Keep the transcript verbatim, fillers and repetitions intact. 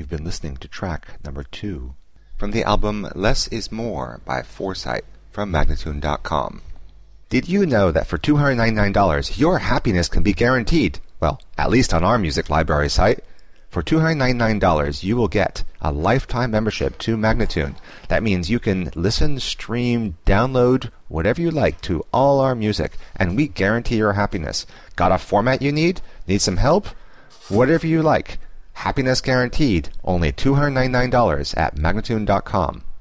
You've been listening to track number two from the album Less Is More by Foresight from Magnatune dot com. Did you know that for two hundred ninety-nine dollars your happiness can be guaranteed? Well, at least on our music library site. For two hundred ninety-nine dollars you will get a lifetime membership to Magnatune. That means you can listen, stream, download, whatever you like to all our music, and we guarantee your happiness. Got a format you need? Need some help? Whatever you like. Happiness guaranteed. Only two hundred ninety-nine dollars at Magnatune dot com.